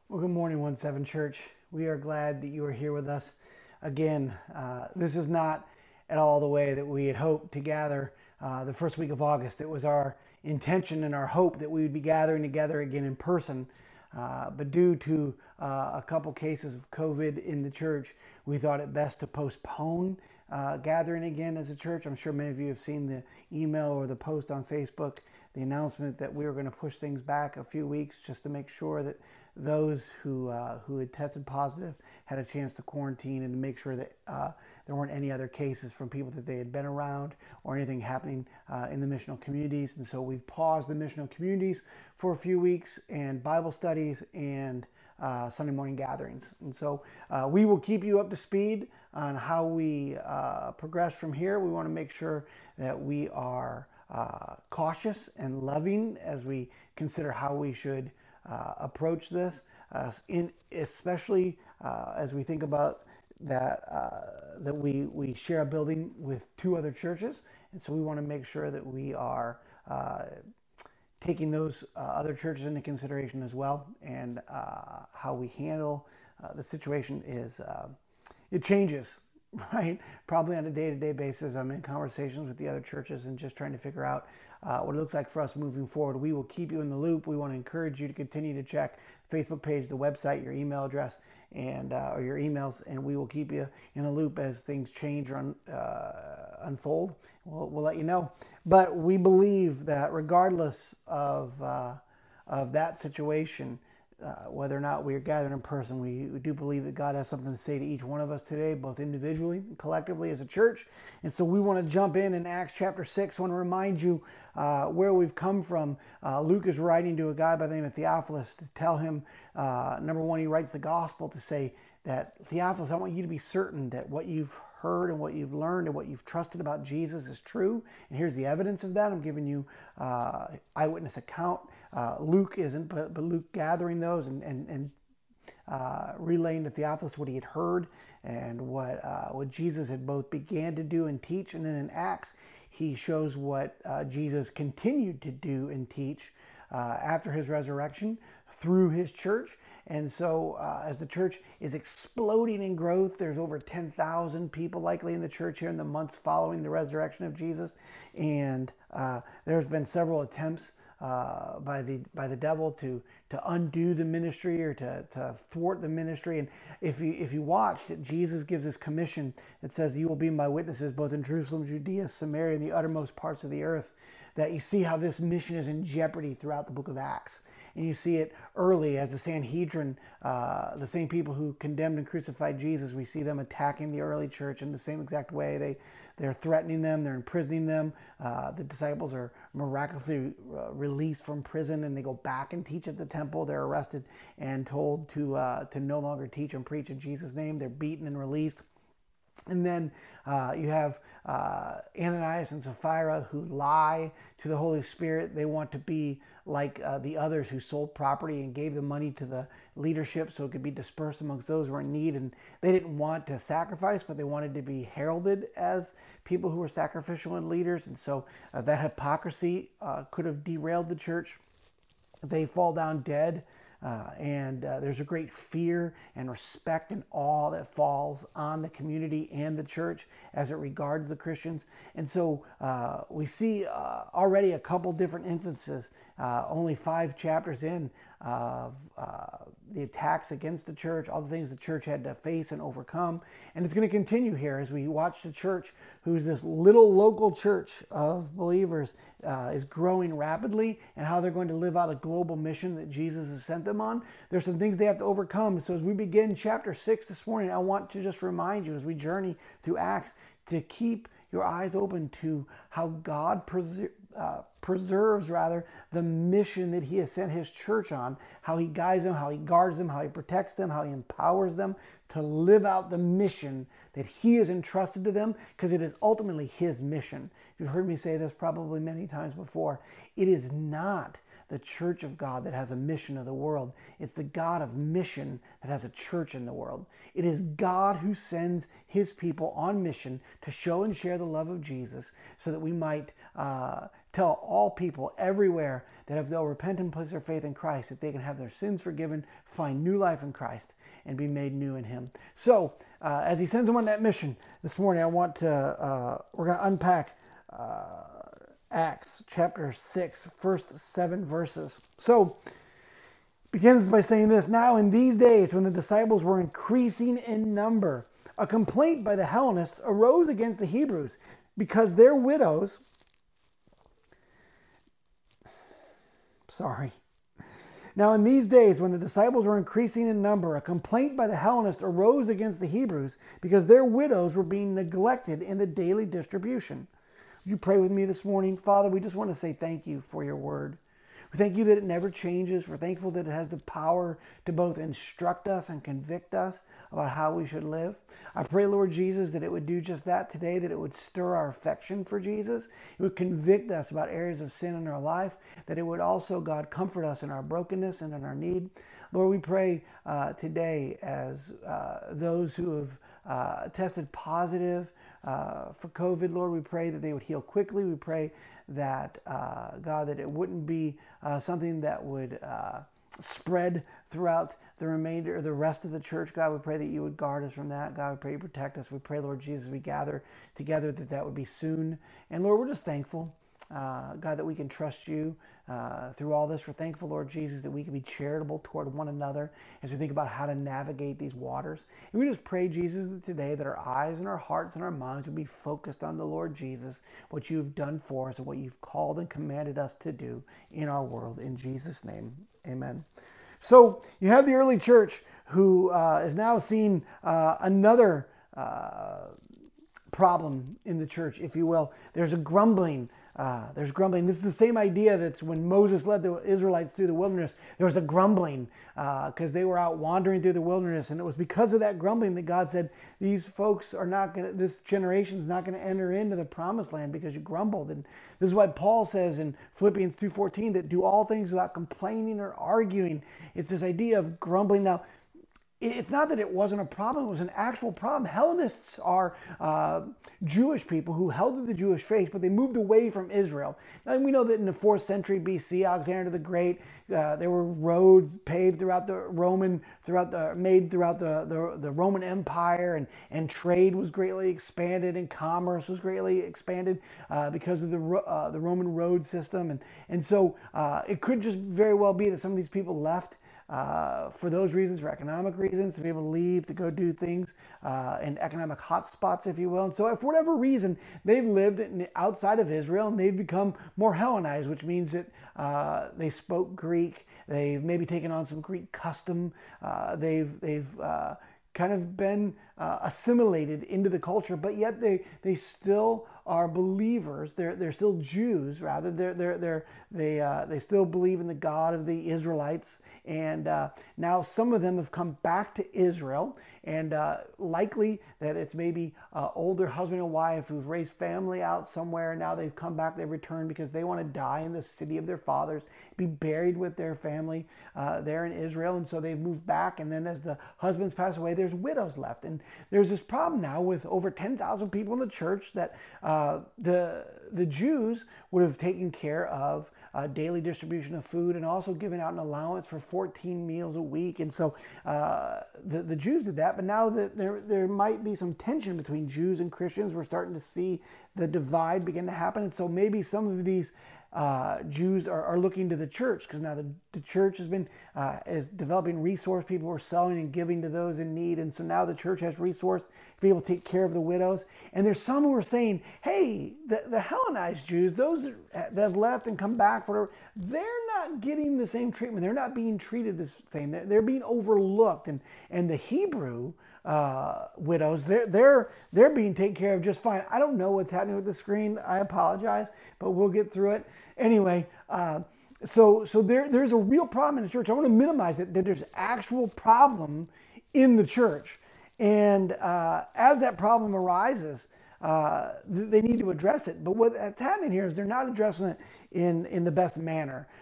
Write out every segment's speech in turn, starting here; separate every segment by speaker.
Speaker 1: Well, good morning, 1-7 Church. We are glad that you are here with us again. This is not at all the way that we had hoped to gather the first week of August. It was our intention and our hope that we would be gathering together again in person. But due to a couple cases of COVID in the church, we thought it best to postpone gathering again as a church. I'm sure many of you have seen the email or the post on Facebook, the announcement that we were going to push things back a few weeks just to make sure that those who had tested positive had a chance to quarantine and to make sure that there weren't any other cases from people that they had been around or anything happening in the missional communities. And so we've paused the missional communities for a few weeks and Bible studies and Sunday morning gatherings. And so we will keep you up to speed on how we progress from here. We want to make sure that we are cautious and loving as we consider how we should approach this, especially as we think about that we share a building with two other churches, and so we want to make sure that we are taking those other churches into consideration as well, and how we handle the situation is it changes, right? Probably on a day-to-day basis. I'm in conversations with the other churches and just trying to figure out what it looks like for us moving forward. We will keep you in the loop. We want to encourage you to continue to check the Facebook page, the website, your email address, and or your emails, and we will keep you in a loop as things change or unfold. We'll let you know. But we believe that regardless of that situation, whether or not we are gathered in person, we do believe that God has something to say to each one of us today, both individually and collectively as a church. And so we want to jump in Acts chapter 6. I want to remind you where we've come from. Luke is writing to a guy by the name of Theophilus to tell him, number one, he writes the gospel to say that, Theophilus, I want you to be certain that what you've heard and what you've learned and what you've trusted about Jesus is true. And here's the evidence of that. I'm giving you eyewitness account. Luke isn't, but Luke gathering those and relaying to Theophilus what he had heard and what Jesus had both began to do and teach. And then in Acts, he shows what Jesus continued to do and teach after his resurrection through his church. And so as the church is exploding in growth, there's over 10,000 people likely in the church here in the months following the resurrection of Jesus. And there's been several attempts by the devil to undo the ministry or to thwart the ministry. And if you watched it, Jesus gives this commission that says, you will be my witnesses both in Jerusalem, Judea, Samaria, and the uttermost parts of the earth. That you see how this mission is in jeopardy throughout the book of Acts. And you see it early as the Sanhedrin, the same people who condemned and crucified Jesus, we see them attacking the early church in the same exact way. They're threatening them, they're imprisoning them. The disciples are miraculously released from prison and they go back and teach at the temple. They're arrested and told to no longer teach and preach in Jesus' name. They're beaten and released. And then you have Ananias and Sapphira who lie to the Holy Spirit. They want to be like the others who sold property and gave the money to the leadership so it could be dispersed amongst those who are in need. And they didn't want to sacrifice, but they wanted to be heralded as people who were sacrificial and leaders. And so that hypocrisy could have derailed the church. They fall down dead. And there's a great fear and respect and awe that falls on the community and the church as it regards the Christians. And so we see already a couple different instances, only 5 chapters in, of the attacks against the church, all the things the church had to face and overcome. And it's going to continue here as we watch the church, who's this little local church of believers, is growing rapidly, and how they're going to live out a global mission that Jesus has sent them on. There's some things they have to overcome. So as we begin chapter 6 this morning, I want to just remind you as we journey through Acts to keep your eyes open to how God preserves the mission that he has sent his church on, how he guides them, how he guards them, how he protects them, how he empowers them to live out the mission that he has entrusted to them, because it is ultimately his mission. You've heard me say this probably many times before. It is not the church of God that has a mission of the world. It's the God of mission that has a church in the world. It is God who sends his people on mission to show and share the love of Jesus so that we might tell all people everywhere that if they'll repent and place their faith in Christ, that they can have their sins forgiven, find new life in Christ, and be made new in him. So as he sends them on that mission this morning, we're going to unpack Acts chapter 6, first 7 verses. So, begins by saying this: Now in these days, when the disciples were increasing in number, a complaint by the Hellenists arose against the Hebrews because their widows... Now in these days, when the disciples were increasing in number, a complaint by the Hellenists arose against the Hebrews because their widows were being neglected in the daily distribution. Would you pray with me this morning? Father, we just want to say thank you for your word. We thank you that it never changes. We're thankful that it has the power to both instruct us and convict us about how we should live. I pray, Lord Jesus, that it would do just that today, that it would stir our affection for Jesus. It would convict us about areas of sin in our life, that it would also, God, comfort us in our brokenness and in our need. Lord, we pray today as those who have tested positive for COVID, Lord, we pray that they would heal quickly. We pray that, God, that it wouldn't be something that would spread throughout the remainder or the rest of the church. God, we pray that you would guard us from that. God, we pray you protect us. We pray, Lord Jesus, we gather together that would be soon. And Lord, we're just thankful, God, that we can trust you through all this. We're thankful, Lord Jesus, that we can be charitable toward one another as we think about how to navigate these waters. And we just pray, Jesus, that today that our eyes and our hearts and our minds would be focused on the Lord Jesus, what you've done for us and what you've called and commanded us to do in our world. In Jesus' name, amen. So you have the early church who is now seeing another problem in the church, if you will. There's grumbling. This is the same idea that's when Moses led the Israelites through the wilderness. There was a grumbling because they were out wandering through the wilderness. And it was because of that grumbling that God said, these folks are not going to, this generation is not going to enter into the promised land because you grumbled. And this is why Paul says in Philippians 2:14 that do all things without complaining or arguing. It's this idea of grumbling. Now, it's not that it wasn't a problem, it was an actual problem. Hellenists are Jewish people who held to the Jewish faith, but they moved away from Israel. Now, we know that in the 4th century BC, Alexander the Great, there were roads paved throughout the Roman, made throughout the Roman Empire, and trade was greatly expanded, and commerce was greatly expanded because of the Roman road system. And so it could just very well be that some of these people left for those reasons, for economic reasons, to be able to leave, to go do things in economic hotspots, if you will. And so if for whatever reason, they've lived outside of Israel and they've become more Hellenized, which means that they spoke Greek, they've maybe taken on some Greek custom, they've kind of been assimilated into the culture, but yet they still are believers. They're still Jews, rather. They still believe in the God of the Israelites. And now some of them have come back to Israel, and likely that it's maybe older husband and wife who've raised family out somewhere. Now they've come back, they've returned because they want to die in the city of their fathers, be buried with their family there in Israel. And so they've moved back. And then as the husbands pass away, there's widows left. And there's this problem now with over 10,000 people in the church that the Jews would have taken care of daily distribution of food and also given out an allowance for 14 meals a week. And so the Jews did that, but now that there might be some tension between Jews and Christians. We're starting to see the divide begin to happen. And so maybe some of these Jews are looking to the church, because now the church has been is developing resource. People are selling and giving to those in need, and so now the church has resource to be able to take care of the widows. And there's some who are saying, hey, the Hellenized Jews, those that have left and come back, they're not getting the same treatment. They're not being treated the same. They're being overlooked. And the Hebrew widows, they're being taken care of just fine. I don't know what's happening with the screen. I apologize, but we'll get through it. Anyway, so there's a real problem in the church. I want to minimize it, that there's actual problem in the church. And as that problem arises, they need to address it. But what's happening here is they're not addressing it in the best manner.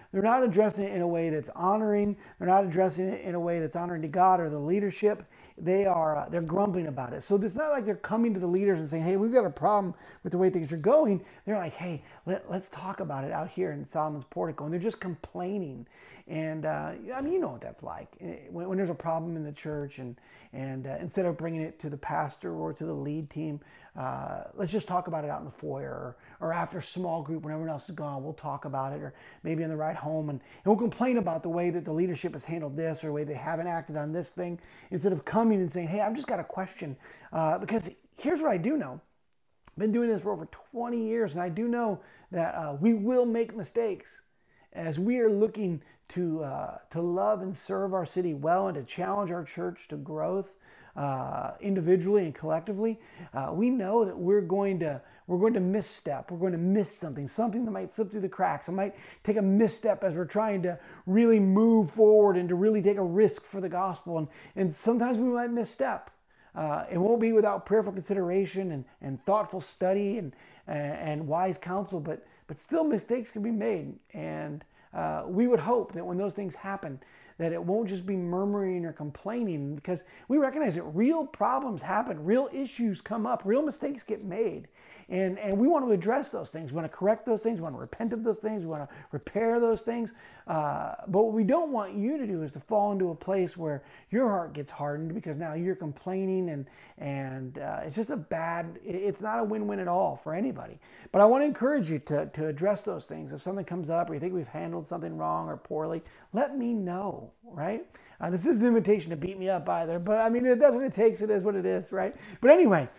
Speaker 1: they're not addressing it in a way that's honoring. They're not addressing it in a way that's honoring to God or the leadership. They're grumbling about it. So it's not like they're coming to the leaders and saying, hey, we've got a problem with the way things are going. They're like, hey, let's talk about it out here in Solomon's portico. And they're just complaining. And I mean, you know what that's like when there's a problem in the church, and instead of bringing it to the pastor or to the lead team, let's just talk about it out in the foyer, or after small group when everyone else is gone, we'll talk about it, or maybe on the ride home, and we'll complain about the way that the leadership has handled this, or the way they haven't acted on this thing, instead of coming and saying, hey, I've just got a question, because here's what I do know. I've been doing this for over 20 years, and I do know that we will make mistakes as we are looking to love and serve our city well, and to challenge our church to growth individually and collectively. We know that we're going to misstep. We're going to miss something that might slip through the cracks. It might take a misstep as we're trying to really move forward and to really take a risk for the gospel. And sometimes we might misstep. It won't be without prayerful consideration and thoughtful study and wise counsel, but still mistakes can be made. And we would hope that when those things happen, that it won't just be murmuring or complaining, because we recognize that real problems happen, real issues come up, real mistakes get made. And we want to address those things. We want to correct those things. We want to repent of those things. We want to repair those things. But what we don't want you to do is to fall into a place where your heart gets hardened because now you're complaining, and it's just it's not a win-win at all for anybody. But I want to encourage you to address those things. If something comes up or you think we've handled something wrong or poorly, let me know, right? This isn't an invitation to beat me up either, but I mean, that's what it takes. It is what it is, right? But anyway,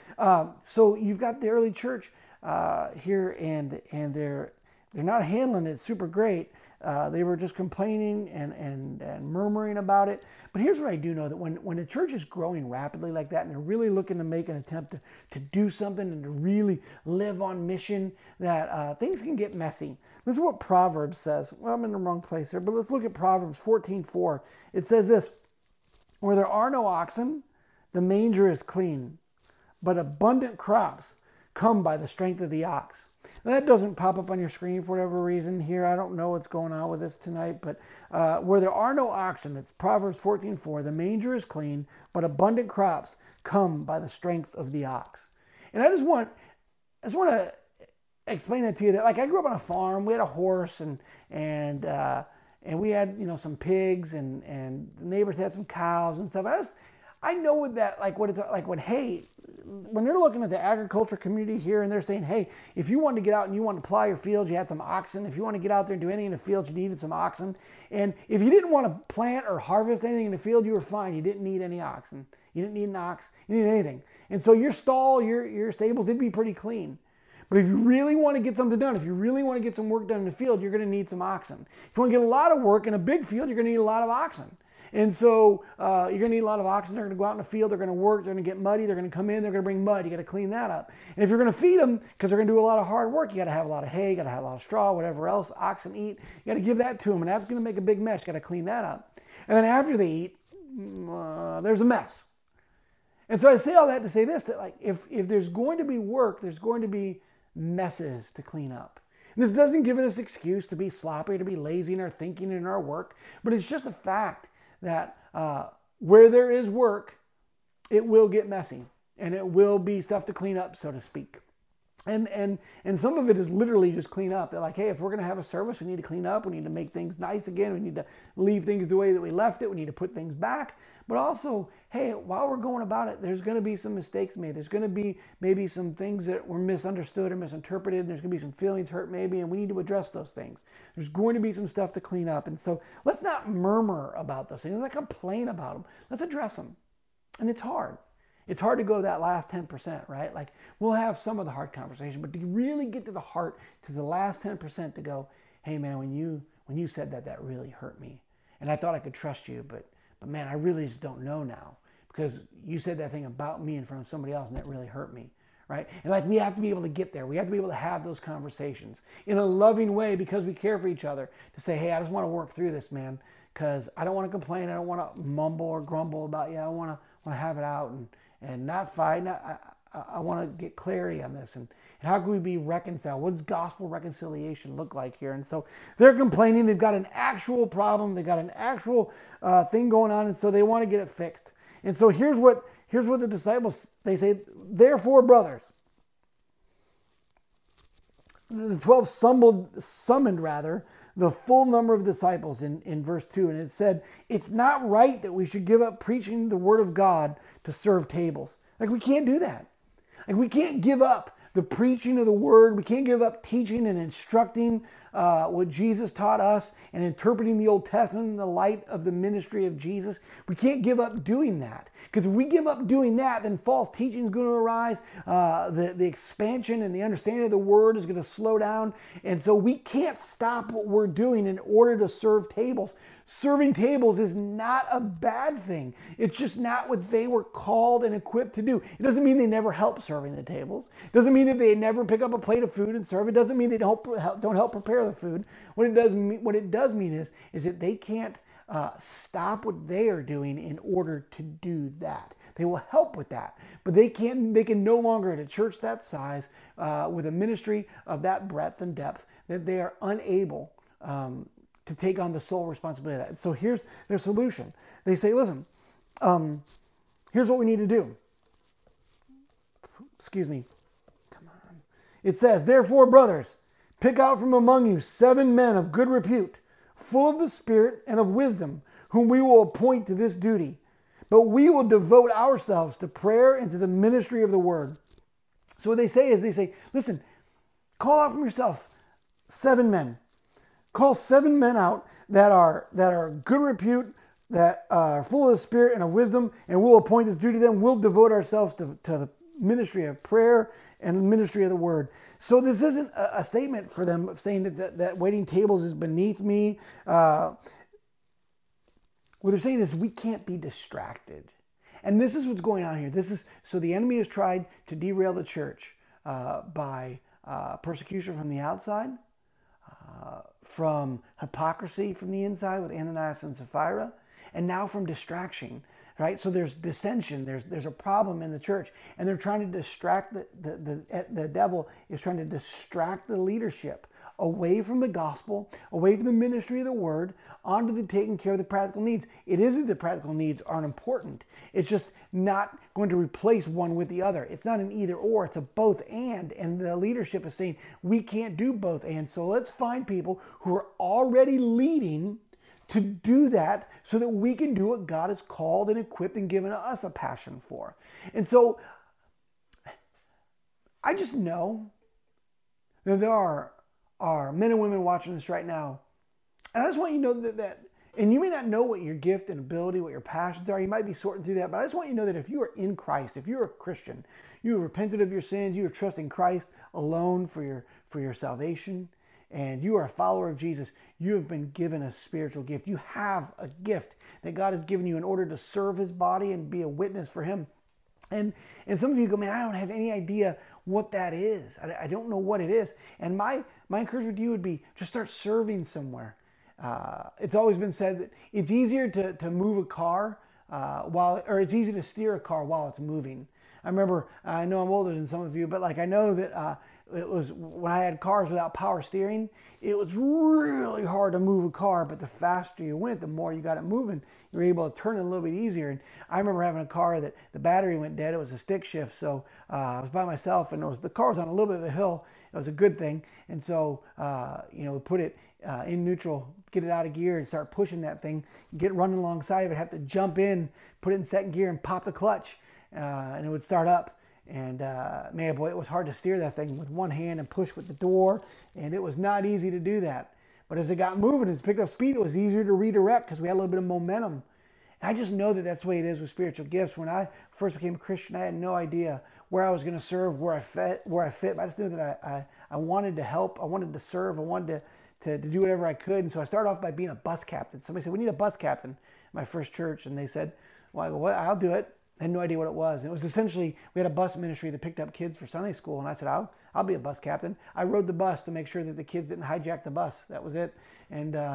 Speaker 1: so you've got the early church here, and they're not handling it super great. They were just complaining and murmuring about it. But here's what I do know, that when a church is growing rapidly like that, and they're really looking to make an attempt to do something and to really live on mission, that things can get messy. This is what Proverbs says. Well, I'm in the wrong place here, but let's look at Proverbs 14:4. It says this: where there are no oxen, the manger is clean, but abundant crops come by the strength of the ox. Now, that doesn't pop up on your screen for whatever reason here. I don't know what's going on with this tonight, but where there are no oxen, it's Proverbs 14:4, the manger is clean, but abundant crops come by the strength of the ox. And I just want to explain that to you, that like I grew up on a farm. We had a horse, and we had some pigs, and the neighbors had some cows and stuff. I know what that, when they're looking at the agriculture community here, and they're saying, hey, if you wanted to get out and you wanted to plow your fields, you had some oxen. If you want to get out there and do anything in the field, you needed some oxen. And if you didn't want to plant or harvest anything in the field, you were fine. You didn't need any oxen. You didn't need an ox. You didn't need anything. And so your stall, your stables, they'd be pretty clean. But if you really want to get something done, if you really want to get some work done in the field, you're going to need some oxen. If you want to get a lot of work in a big field, you're going to need a lot of oxen. And so you're going to need a lot of oxen. They're going to go out in the field. They're going to work. They're going to get muddy. They're going to come in. They're going to bring mud. You got to clean that up. And if you're going to feed them, because they're going to do a lot of hard work, you got to have a lot of hay. You got to have a lot of straw, whatever else oxen eat. You got to give that to them, and that's going to make a big mess. You got to clean that up. And then after they eat, there's a mess. And so I say all that to say this: that like if there's going to be work, there's going to be messes to clean up. And this doesn't give us an excuse to be sloppy, to be lazy in our thinking and in our work, but it's just a fact that where there is work, it will get messy, and it will be stuff to clean up, so to speak. And some of it is literally just clean up. They're like, hey, if we're going to have a service, we need to clean up. We need to make things nice again. We need to leave things the way that we left it. We need to put things back. But also, hey, while we're going about it, there's going to be some mistakes made. There's going to be maybe some things that were misunderstood or misinterpreted. And there's going to be some feelings hurt maybe, and we need to address those things. There's going to be some stuff to clean up. And so let's not murmur about those things. Let's not complain about them. Let's address them. And it's hard. It's hard to go that last 10%, right? Like, we'll have some of the hard conversation, but to really get to the heart, to the last 10%, to go, hey man, when you said that, that really hurt me. And I thought I could trust you, but man, I really just don't know now, because you said that thing about me in front of somebody else, and that really hurt me, right? And like, we have to be able to get there. We have to be able to have those conversations in a loving way, because we care for each other, to say, hey, I just want to work through this, man, because I don't want to complain. I don't want to mumble or grumble about you. I want to have it out and not fight. I want to get clarity on this. And how can we be reconciled? What does gospel reconciliation look like here? And so they're complaining. They've got an actual problem. They've got an actual thing going on. And so they want to get it fixed. And so here's what the disciples, they say, therefore, brothers. The 12 summoned the full number of disciples in verse 2. And it said, it's not right that we should give up preaching the word of God to serve tables. Like, we can't do that. Like, we can't give up the preaching of the word. We can't give up teaching and instructing what Jesus taught us and interpreting the Old Testament in the light of the ministry of Jesus. We can't give up doing that. Because if we give up doing that, then false teaching is going to arise. The expansion and the understanding of the word is going to slow down. And so we can't stop what we're doing in order to serve tables. Serving tables is not a bad thing. It's just not what they were called and equipped to do. It doesn't mean they never help serving the tables. It doesn't mean that they never pick up a plate of food and serve. It doesn't mean they don't help prepare the food. What it does mean is that they can't stop what they are doing in order to do that. They will help with that, but they can no longer, at a church that size, with a ministry of that breadth and depth, that they are unable to take on the sole responsibility of that. So here's their solution. They say, listen, here's what we need to do. Excuse me. Come on. It says, therefore, brothers, pick out from among you 7 men of good repute, full of the Spirit and of wisdom, whom we will appoint to this duty. But we will devote ourselves to prayer and to the ministry of the word. So what they say is, listen, call out from yourself 7 men. Call 7 men out that are good repute, that are full of the Spirit and of wisdom, and we'll appoint this duty to them. We'll devote ourselves to the ministry of prayer and the ministry of the word. So this isn't a statement for them saying that waiting tables is beneath me. What they're saying is we can't be distracted. And this is what's going on here. So the enemy has tried to derail the church by persecution from the outside, from hypocrisy from the inside with Ananias and Sapphira, and now from distraction, right? So there's dissension, there's a problem in the church, and they're trying to distract, the devil is trying to distract the leadership away from the gospel, away from the ministry of the word, onto the taking care of the practical needs. It isn't that practical needs aren't important. It's just not going to replace one with the other. It's not an either or, it's a both and the leadership is saying we can't do both and. So let's find people who are already leading to do that so that we can do what God has called and equipped and given us a passion for. And so I just know that there are men and women watching this right now. And I just want you to know that, and you may not know what your gift and ability, what your passions are. You might be sorting through that. But I just want you to know that if you are in Christ, if you're a Christian, you have repented of your sins, you are trusting Christ alone for your salvation, and you are a follower of Jesus, you have been given a spiritual gift. You have a gift that God has given you in order to serve his body and be a witness for him. And some of you go, man, I don't have any idea what that is. I don't know what it is. And my encouragement to you would be just start serving somewhere. It's always been said that it's easier to move a car or it's easy to steer a car while it's moving. I remember, I know I'm older than some of you, but like I know that it was when I had cars without power steering, it was really hard to move a car, but the faster you went, the more you got it moving. You were able to turn it a little bit easier. And I remember having a car that the battery went dead. It was a stick shift, so I was by myself, and the car was on a little bit of a hill. It was a good thing. And so, we put it in neutral, get it out of gear and start pushing that thing, get running alongside of it, have to jump in, put it in second gear and pop the clutch, and it would start up. And man, boy, it was hard to steer that thing with one hand and push with the door, and it was not easy to do that. But as it got moving, as it picked up speed, it was easier to redirect because we had a little bit of momentum. And I just know that that's the way it is with spiritual gifts. When I first became a Christian, I had no idea where I was going to serve, where I fit. But I just knew that I wanted to help, I wanted to serve, I wanted to do whatever I could. And so I started off by being a bus captain. Somebody said, we need a bus captain in my first church. And they said, well, I go, well, I'll do it. I had no idea what it was. It was essentially, we had a bus ministry that picked up kids for Sunday school. And I said, I'll be a bus captain. I rode the bus to make sure that the kids didn't hijack the bus. That was it. And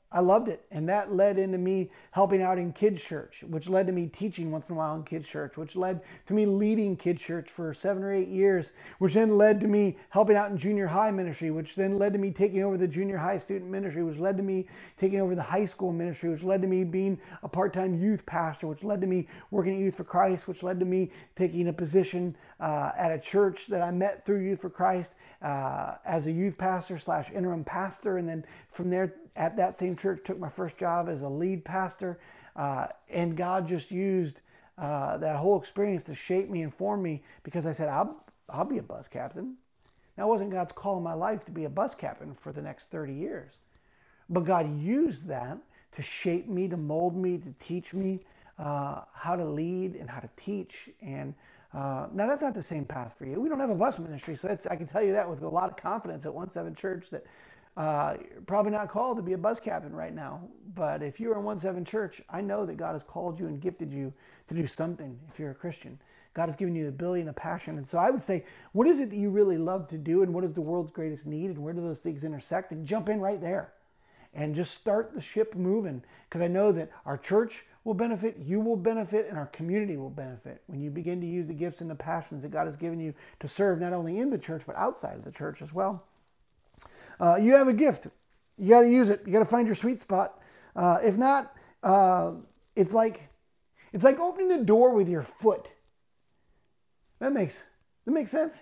Speaker 1: I loved it. And that led into me helping out in kids church, which led to me teaching once in a while in kids church, which led to me leading kids church for 7 or 8 years, which then led to me helping out in junior high ministry, which then led to me taking over the junior high student ministry, which led to me taking over the high school ministry, which led to me being a part-time youth pastor, which led to me working at Youth for Christ, which led to me taking a position at a church that I met through Youth for Christ as a youth pastor / interim pastor. And then from there, at that same church, took my first job as a lead pastor. And God just used that whole experience to shape me and form me, because I said, I'll be a bus captain. Now, it wasn't God's call in my life to be a bus captain for the next 30 years. But God used that to shape me, to mold me, to teach me how to lead and how to teach. And now that's not the same path for you. We don't have a bus ministry, so I can tell you that with a lot of confidence at 1-7 Church, that you're probably not called to be a bus captain right now. But if you're in 1-7 Church, I know that God has called you and gifted you to do something if you're a Christian. God has given you the ability and a passion. And so I would say, what is it that you really love to do, and what is the world's greatest need, and where do those things intersect? And jump in right there and just start the ship moving, because I know that our church will benefit, you will benefit, and our community will benefit when you begin to use the gifts and the passions that God has given you to serve not only in the church, but outside of the church as well. You have a gift. You got to use it. You got to find your sweet spot. If not, it's like opening a door with your foot. That makes sense.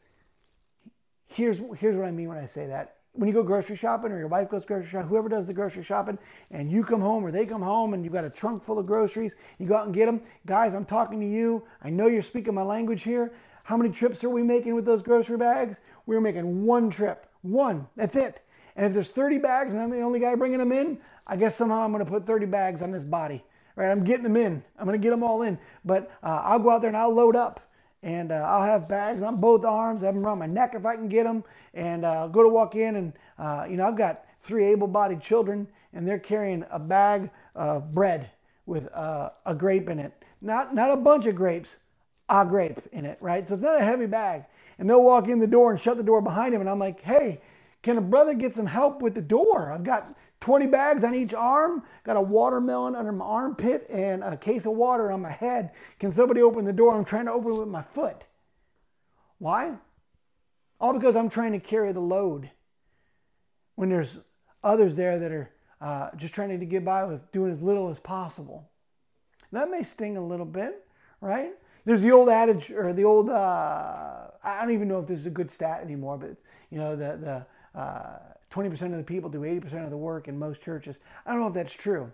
Speaker 1: Here's what I mean when I say that. When you go grocery shopping, or your wife goes grocery shopping, whoever does the grocery shopping, and you come home or they come home and you've got a trunk full of groceries, you go out and get them. Guys, I'm talking to you. I know you're speaking my language here. How many trips are we making with those grocery bags? We're making one trip. One. That's it. And if there's 30 bags and I'm the only guy bringing them in, I guess somehow I'm going to put 30 bags on this body. Right? I'm getting them in. I'm going to get them all in. But I'll go out there and I'll load up. And I'll have bags on both arms, have them around my neck if I can get them. And I'll go to walk in, and I've got 3 able-bodied children, and they're carrying a bag of bread with a grape in it. Not a bunch of grapes, a grape in it, right? So it's not a heavy bag. And they'll walk in the door and shut the door behind him, and I'm like, hey, can a brother get some help with the door? I've got 20 bags on each arm, got a watermelon under my armpit, and a case of water on my head. Can somebody open the door? I'm trying to open it with my foot. Why? All because I'm trying to carry the load when there's others there that are just trying to get by with doing as little as possible. That may sting a little bit, right? There's the old adage, or the old, I don't even know if this is a good stat anymore, but the 20% of the people do 80% of the work in most churches. I don't know if that's true,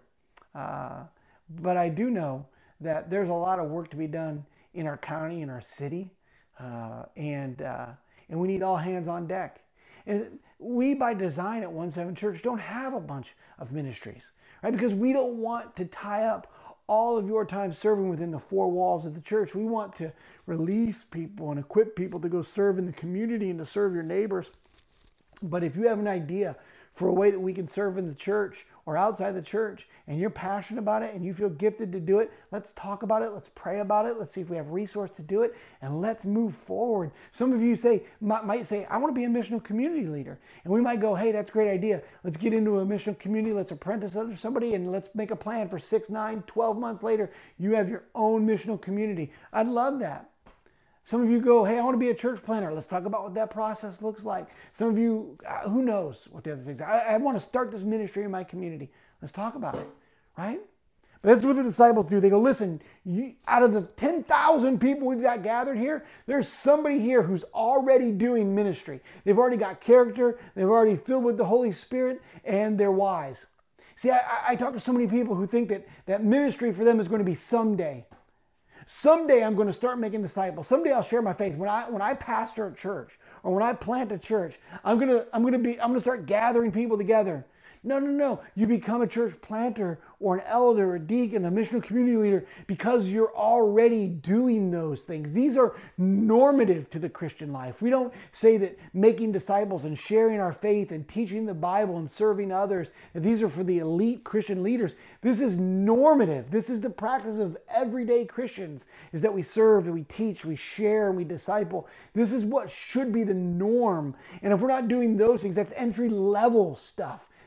Speaker 1: but I do know that there's a lot of work to be done in our county, in our city, and we need all hands on deck. And we, by design at 1-7 Church, don't have a bunch of ministries, right? Because we don't want to tie up all of your time serving within the 4 walls of the church. We want to release people and equip people to go serve in the community and to serve your neighbors. But if you have an idea for a way that we can serve in the church or outside the church, and you're passionate about it and you feel gifted to do it, let's talk about it. Let's pray about it. Let's see if we have resource to do it, and let's move forward. Some of you might say, I want to be a missional community leader. And we might go, hey, that's a great idea. Let's get into a missional community. Let's apprentice under somebody, and let's make a plan for 6, 9, 12 months later. You have your own missional community. I'd love that. Some of you go, hey, I want to be a church planner. Let's talk about what that process looks like. Some of you, who knows what the other things are. I want to start this ministry in my community. Let's talk about it, right? But that's what the disciples do. They go, listen, out of the 10,000 people we've got gathered here, there's somebody here who's already doing ministry. They've already got character. They've already filled with the Holy Spirit, and they're wise. See, I talk to so many people who think that ministry for them is going to be someday. Someday I'm going to start making disciples. Someday I'll share my faith. When I pastor a church, or when I plant a church, I'm going to start gathering people together. No. You become a church planter or an elder, a deacon, a missional community leader because you're already doing those things. These are normative to the Christian life. We don't say that making disciples and sharing our faith and teaching the Bible and serving others, that these are for the elite Christian leaders. This is normative. This is the practice of everyday Christians, is that we serve, that we teach, we share, and we disciple. This is what should be the norm. And if we're not doing those things, that's entry-level stuff.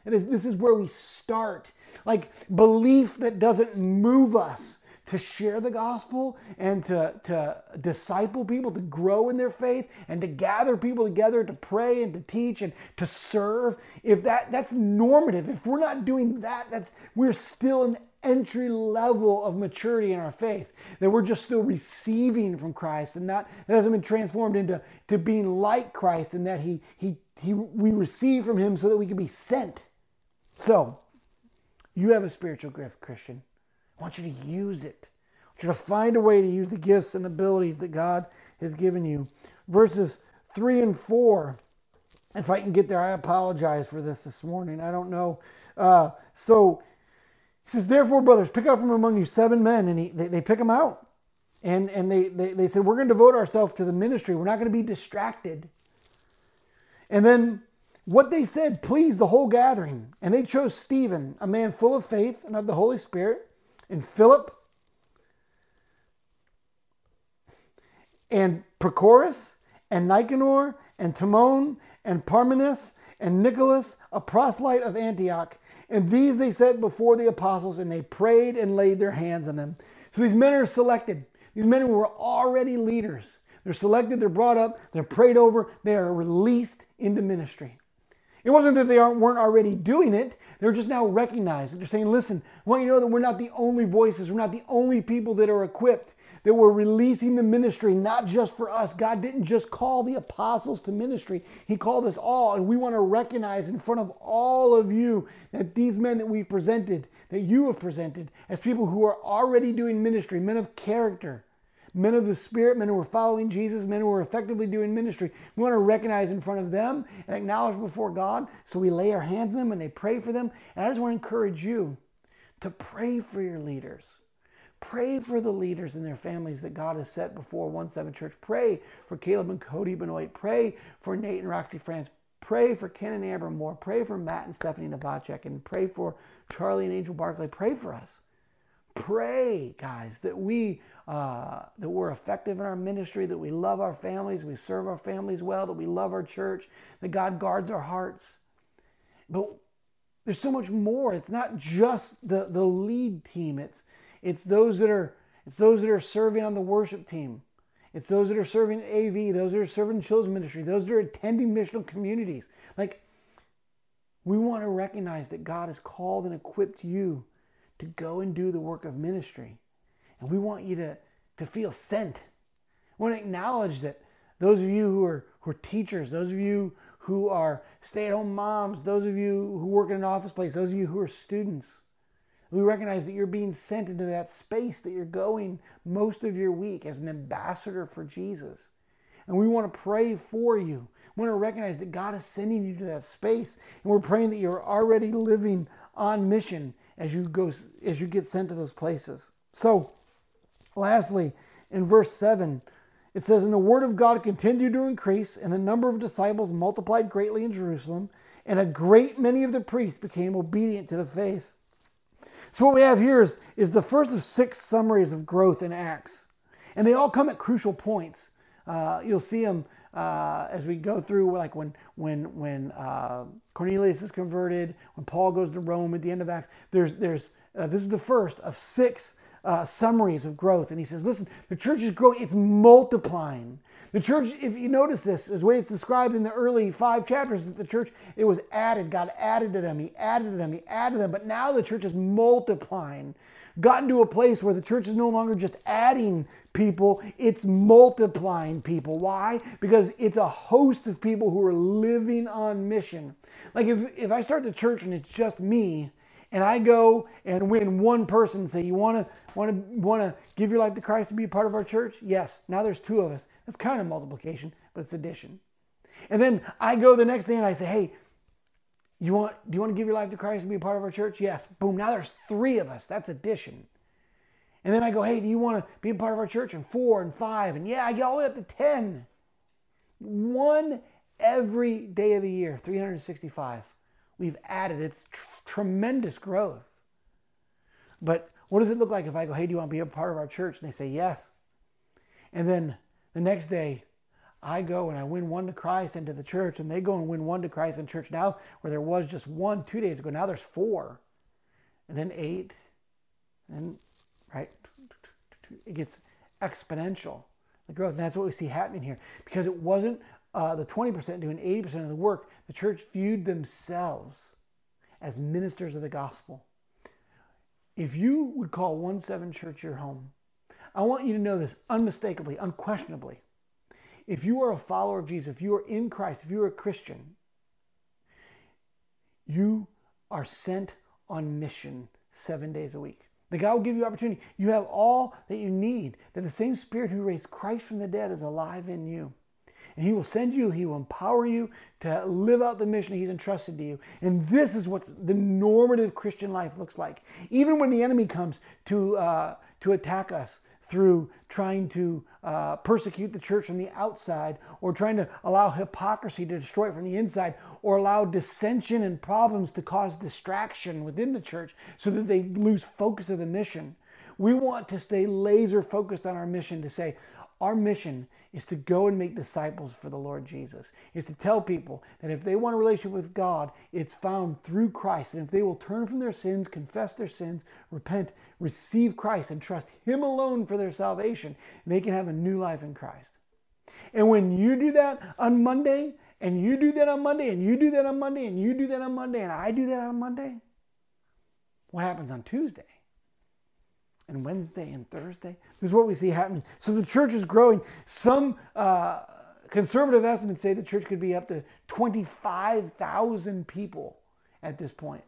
Speaker 1: This is where we start. Like belief that doesn't move us to share the gospel and to disciple people, to grow in their faith, and to gather people together to pray and to teach and to serve. If that's normative, if we're not doing that, we're still in entry level of maturity in our faith, that we're just still receiving from Christ, and that hasn't been transformed into being like Christ, and that we receive from him so that we can be sent. So you have a spiritual gift, Christian. I want you to use it. I want you to find a way to use the gifts and abilities that God has given you. Verses 3 and 4. If I can get there, I apologize for this morning. I don't know. So he says, therefore, brothers, pick out from among you 7 men. And they pick them out. And they said, we're going to devote ourselves to the ministry. We're not going to be distracted. And then what they said pleased the whole gathering. And they chose Stephen, a man full of faith and of the Holy Spirit, and Philip, and Prochorus, and Nicanor, and Timon, and Parmenas, and Nicholas, a proselyte of Antioch. And these they set before the apostles, and they prayed and laid their hands on them. So these men are selected. These men were already leaders. They're selected, they're brought up, they're prayed over, they are released into ministry. It wasn't that they weren't already doing it. They're just now recognized. They're saying, listen, I want you to know that we're not the only voices. We're not the only people that are equipped. That we're releasing the ministry, not just for us. God didn't just call the apostles to ministry. He called us all. And we want to recognize in front of all of you that these men that we've presented, that you have presented, as people who are already doing ministry, men of character, men of the Spirit, men who are following Jesus, men who are effectively doing ministry. We want to recognize in front of them and acknowledge before God. So we lay our hands on them and they pray for them. And I just want to encourage you to pray for your leaders. Pray for the leaders and their families that God has set before 1-7 Church. Pray for Caleb and Cody Benoit. Pray for Nate and Roxy France. Pray for Ken and Amber Moore. Pray for Matt and Stephanie Novacek. And pray for Charlie and Angel Barclay. Pray for us. Pray, guys, that we're effective in our ministry, that we love our families, we serve our families well, that we love our church, that God guards our hearts. But there's so much more. It's not just the lead team. It's those that are serving on the worship team. It's those that are serving AV, those that are serving children's ministry, those that are attending missional communities. Like, we want to recognize that God has called and equipped you to go and do the work of ministry. And we want you to feel sent. I want to acknowledge that those of you who are teachers, those of you who are stay-at-home moms, those of you who work in an office place, those of you who are students, we recognize that you're being sent into that space, that you're going most of your week as an ambassador for Jesus. And we want to pray for you. We want to recognize that God is sending you to that space. And we're praying that you're already living on mission as you get sent to those places. So, lastly, in verse 7, it says, and the word of God continued to increase, and the number of disciples multiplied greatly in Jerusalem, and a great many of the priests became obedient to the faith. So what we have here is the first of 6 summaries of growth in Acts. And they all come at crucial points. You'll see them as we go through, like when Cornelius is converted, when Paul goes to Rome at the end of Acts. This is the first of 6 summaries of growth. And he says, listen, the church is growing, it's multiplying. The church, if you notice this, is the way it's described in the early 5 chapters, that the church, it was added. God added to them. He added to them. He added to them. But now the church is multiplying. Gotten to a place where the church is no longer just adding people, it's multiplying people. Why? Because it's a host of people who are living on mission. Like if I start the church and it's just me, and I go and win one person and say, you want to give your life to Christ to be a part of our church? Yes. Now there's 2 of us. That's kind of multiplication, but it's addition. And then I go the next day and I say, hey, do you want to give your life to Christ and be a part of our church? Yes. Boom. Now there's 3 of us. That's addition. And then I go, hey, do you want to be a part of our church? And 4 and 5. And yeah, I get all the way up to 10. 1 every day of the year, 365. We've added. It's tremendous growth. But what does it look like if I go, hey, do you want to be a part of our church? And they say yes. And then the next day, I go and I win one to Christ into the church, and they go and win one to Christ in church now, where there was just one 2 days ago. Now there's 4, and then 8, and right, it gets exponential, the growth. And that's what we see happening here, because it wasn't the 20% doing 80% of the work. The church viewed themselves as ministers of the gospel. If you would call 1-7 Church your home, I want you to know this unmistakably, unquestionably. If you are a follower of Jesus, if you are in Christ, if you are a Christian, you are sent on mission 7 days a week. That God will give you opportunity. You have all that you need. That the same Spirit who raised Christ from the dead is alive in you. And He will send you, He will empower you to live out the mission He's entrusted to you. And this is what the normative Christian life looks like. Even when the enemy comes to attack us through trying to persecute the church from the outside, or trying to allow hypocrisy to destroy it from the inside, or allow dissension and problems to cause distraction within the church so that they lose focus of the mission. We want to stay laser focused on our mission, to say, our mission is to go and make disciples for the Lord Jesus. It's to tell people that if they want a relationship with God, it's found through Christ. And if they will turn from their sins, confess their sins, repent, receive Christ, and trust Him alone for their salvation, they can have a new life in Christ. And when you do that on Monday, and you do that on Monday, and you do that on Monday, and you do that on Monday, and I do that on Monday, what happens on Tuesday? And Wednesday and Thursday? This is what we see happening. So the church is growing. Some conservative estimates say the church could be up to 25,000 people at this point.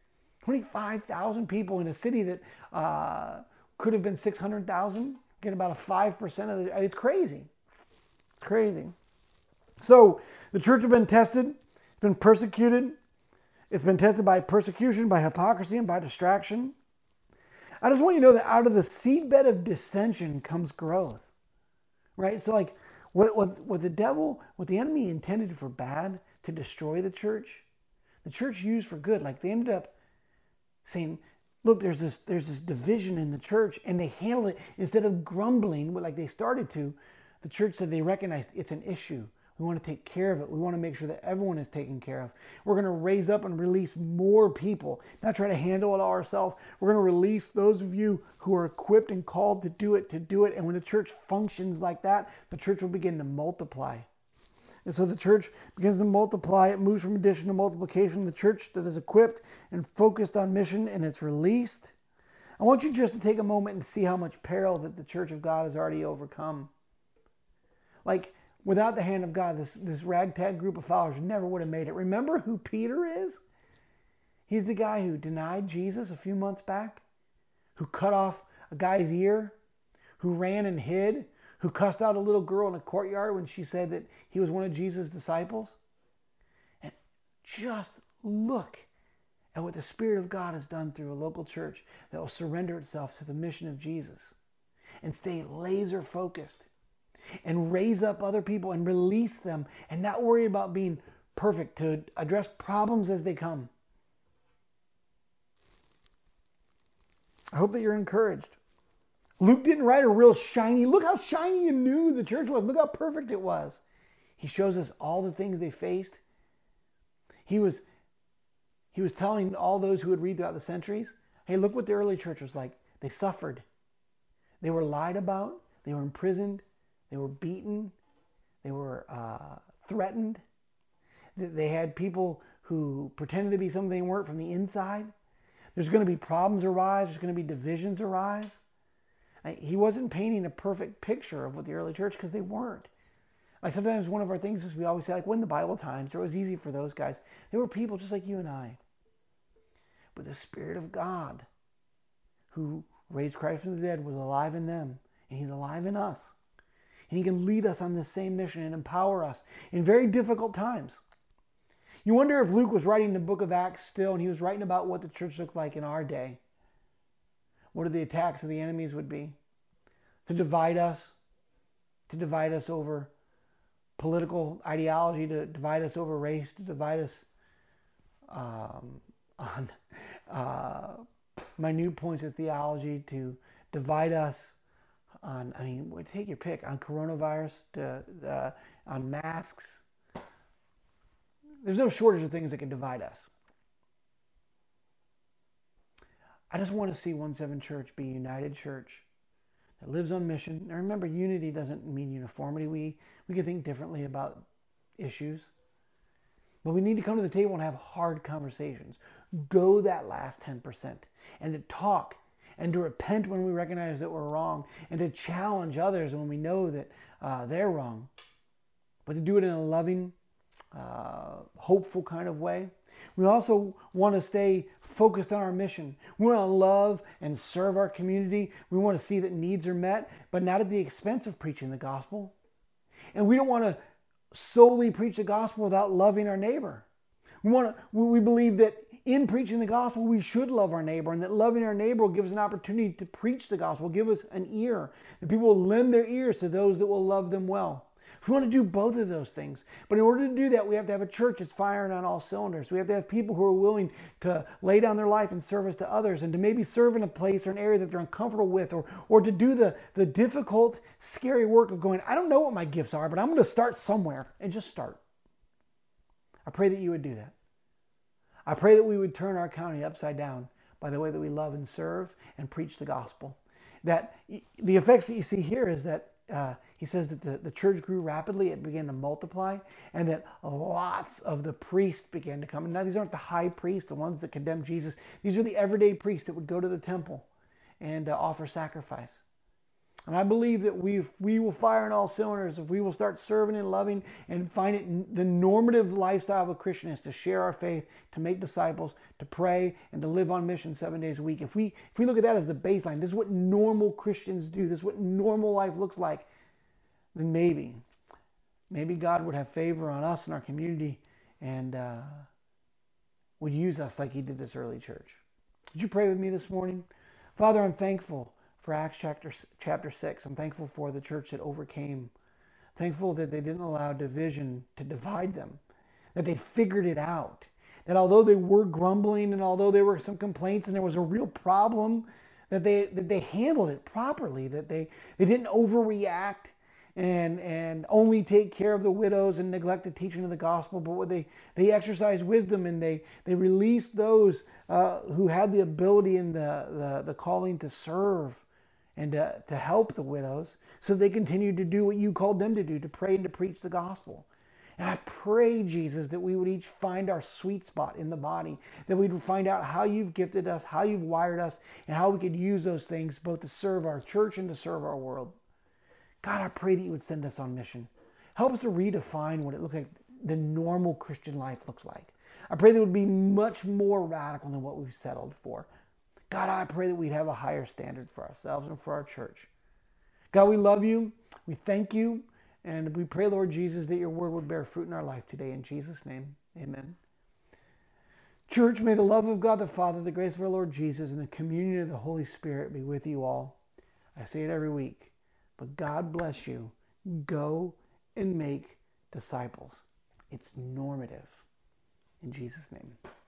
Speaker 1: 25,000 people in a city that could have been 600,000. Get about a 5% of the... It's crazy. It's crazy. So the church has been tested. It's been persecuted. It's been tested by persecution, by hypocrisy, and by distraction. I just want you to know that out of the seedbed of dissension comes growth, right? So like what the devil, what the enemy intended for bad to destroy the church used for good. Like they ended up saying, look, there's this division in the church, and they handled it instead of grumbling like they started to. The church said they recognized it's an issue. We want to take care of it. We want to make sure that everyone is taken care of. We're going to raise up and release more people, not try to handle it all ourselves. We're going to release those of you who are equipped and called to do it. And when the church functions like that, the church will begin to multiply. And so the church begins to multiply. It moves from addition to multiplication. The church that is equipped and focused on mission, and it's released. I want you just to take a moment and see how much peril that the church of God has already overcome. Like, without the hand of God, this ragtag group of followers never would have made it. Remember who Peter is? He's the guy who denied Jesus a few months back, who cut off a guy's ear, who ran and hid, who cussed out a little girl in a courtyard when she said that he was one of Jesus' disciples. And just look at what the Spirit of God has done through a local church that will surrender itself to the mission of Jesus and stay laser focused and raise up other people and release them and not worry about being perfect, to address problems as they come. I hope that you're encouraged. Luke didn't write a real shiny, look how shiny and new the church was. Look how perfect it was. He shows us all the things they faced. He was telling all those who would read throughout the centuries, hey, look what the early church was like. They suffered. They were lied about. They were imprisoned. They were beaten. They were threatened. They had people who pretended to be something they weren't from the inside. There's going to be problems arise. There's going to be divisions arise. He wasn't painting a perfect picture of what the early church, because they weren't. Like sometimes one of our things is we always say, like when the Bible times, it was easy for those guys. They were people just like you and I. But the Spirit of God, who raised Christ from the dead, was alive in them. And He's alive in us. And He can lead us on this same mission and empower us in very difficult times. You wonder if Luke was writing the book of Acts still, and he was writing about what the church looked like in our day. What are the attacks of the enemies would be? To divide us over political ideology, to divide us over race, to divide us on minute points of theology, to divide us I mean, take your pick, on coronavirus, on masks. There's no shortage of things that can divide us. I just want to see 1-7 Church be a united church that lives on mission. Now remember, unity doesn't mean uniformity. We can think differently about issues. But we need to come to the table and have hard conversations. Go that last 10%. And to talk and to repent when we recognize that we're wrong. And to challenge others when we know that they're wrong. But to do it in a loving, hopeful kind of way. We also want to stay focused on our mission. We want to love and serve our community. We want to see that needs are met, but not at the expense of preaching the gospel. And we don't want to solely preach the gospel without loving our neighbor. We believe that in preaching the gospel, we should love our neighbor, and that loving our neighbor will give us an opportunity to preach the gospel, give us an ear, that people will lend their ears to those that will love them well. We want to do both of those things. But in order to do that, we have to have a church that's firing on all cylinders. We have to have people who are willing to lay down their life in service to others, and to maybe serve in a place or an area that they're uncomfortable with, or to do the difficult, scary work of going, I don't know what my gifts are, but I'm going to start somewhere, and just start. I pray that you would do that. I pray that we would turn our county upside down by the way that we love and serve and preach the gospel. That the effects that you see here is that he says that the church grew rapidly, it began to multiply, and that lots of the priests began to come. And now these aren't the high priests, the ones that condemned Jesus. These are the everyday priests that would go to the temple and offer sacrifice. And I believe that we will fire on all cylinders if we will start serving and loving and find it the normative lifestyle of a Christian is to share our faith, to make disciples, to pray, and to live on mission 7 days a week. If we look at that as the baseline, this is what normal Christians do, this is what normal life looks like, then maybe God would have favor on us and our community and would use us like he did this early church. Would you pray with me this morning? Father, I'm thankful for Acts chapter 6. I'm thankful for the church that overcame. Thankful that they didn't allow division to divide them. That they figured it out. That although they were grumbling and although there were some complaints and there was a real problem, that they handled it properly. That they didn't overreact and only take care of the widows and neglect the teaching of the gospel, but they exercised wisdom and they released those who had the ability and the calling to serve and to help the widows, so they continued to do what you called them to do, to pray and to preach the gospel. And I pray, Jesus, that we would each find our sweet spot in the body, that we would find out how you've gifted us, how you've wired us, and how we could use those things both to serve our church and to serve our world. God, I pray that you would send us on mission. Help us to redefine what it looks like the normal Christian life looks like. I pray that it would be much more radical than what we've settled for. God, I pray that we'd have a higher standard for ourselves and for our church. God, we love you. We thank you. And we pray, Lord Jesus, that your word would bear fruit in our life today. In Jesus' name, amen. Church, may the love of God the Father, the grace of our Lord Jesus, and the communion of the Holy Spirit be with you all. I say it every week, but God bless you. Go and make disciples. It's normative. In Jesus' name.